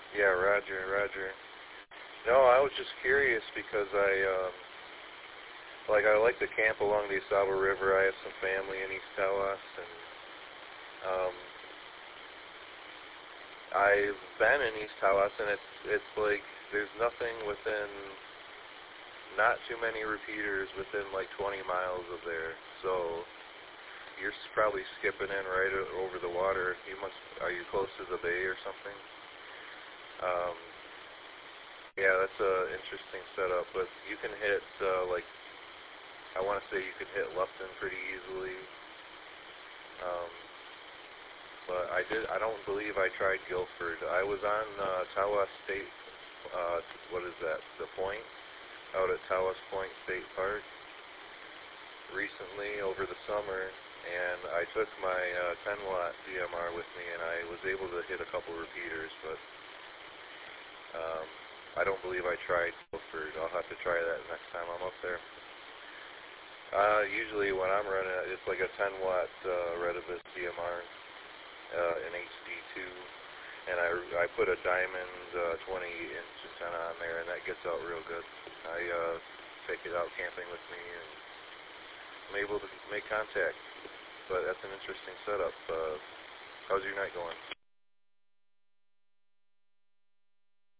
Yeah, roger, roger. No, I was just curious because I like to camp along the Asaba River. I have some family in East Tawas, and um, I've been in East Tawas, and it's like there's nothing within, not too many repeaters within like 20 miles of there. So you're probably skipping in right over the water. Are you close to the bay or something? Um, yeah, that's a interesting setup. But you can hit I want to say you could hit Lupton pretty easily. Um, but I don't believe I tried Guilford. I was on Tawas State. What is that? The Point out at Tawas Point State Park recently over the summer, and I took my 10-watt DMR with me, and I was able to hit a couple repeaters, but I don't believe I tried Guilford. I'll have to try that next time I'm up there. Usually when I'm running it, it's like a 10-watt Retevis DMR in HD2, and I put a Diamond 20-inch antenna on there, and that gets out real good. I take it out camping with me, and I'm able to make contact. But that's an interesting setup. How's your night going?